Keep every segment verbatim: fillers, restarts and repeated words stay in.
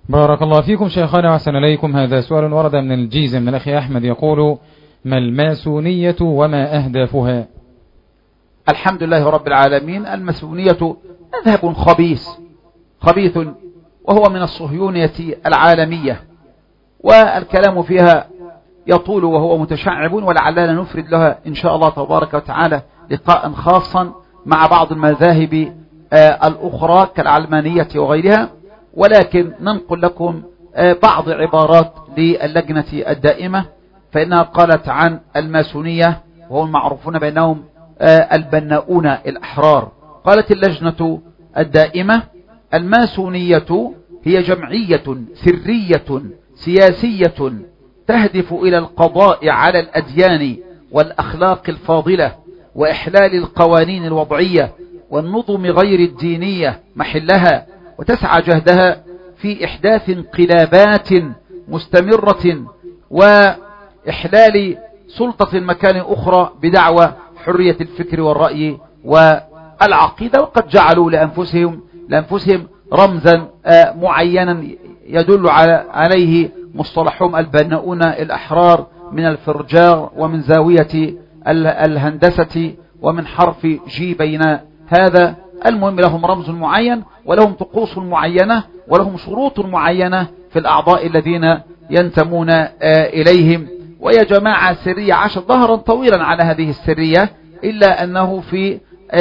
بارك الله فيكم شيخنا وحسن إليكم. هذا سؤال ورد من الجيزة من الأخ أحمد يقول: ما الماسونية وما أهدافها؟ الحمد لله رب العالمين. الماسونية مذهب خبيث خبيث وهو من الصهيونية العالمية، والكلام فيها يطول وهو متشعب، ولعلنا نفرد لها إن شاء الله تبارك وتعالى لقاء خاصا مع بعض المذاهب الأخرى كالعلمانية وغيرها، ولكن ننقل لكم بعض عبارات للجنة الدائمة، فإنها قالت عن الماسونية وهم معروفون بأنهم البناؤون الأحرار. قالت اللجنة الدائمة: الماسونية هي جمعية سرية سياسية تهدف إلى القضاء على الأديان والأخلاق الفاضلة وإحلال القوانين الوضعية والنظم غير الدينية محلها، وتسعى جهدها في إحداث انقلابات مستمرة وإحلال سلطة مكان أخرى بدعوى حرية الفكر والرأي والعقيدة، وقد جعلوا لأنفسهم, لأنفسهم رمزا معينا يدل عليه مصطلحهم البناؤون الأحرار من الفرجار ومن زاوية الهندسة ومن حرف جي بين هذا. المهم لهم رمز معين ولهم طقوس معينة ولهم شروط معينة في الأعضاء الذين ينتمون إليهم. ويا جماعة سرية عاشت ظهرا طويلا على هذه السرية، إلا أنه في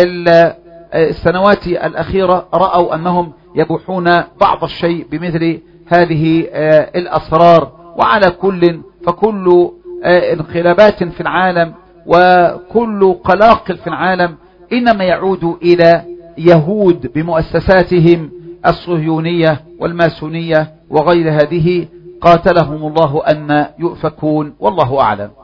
السنوات الأخيرة رأوا أنهم يبوحون بعض الشيء بمثل هذه الأسرار. وعلى كل فكل انقلابات في العالم وكل قلاقل في العالم إنما يعود إلى يهود بمؤسساتهم الصهيونية والماسونية وغير هذه، قاتلهم الله أن يؤفكون، والله أعلم.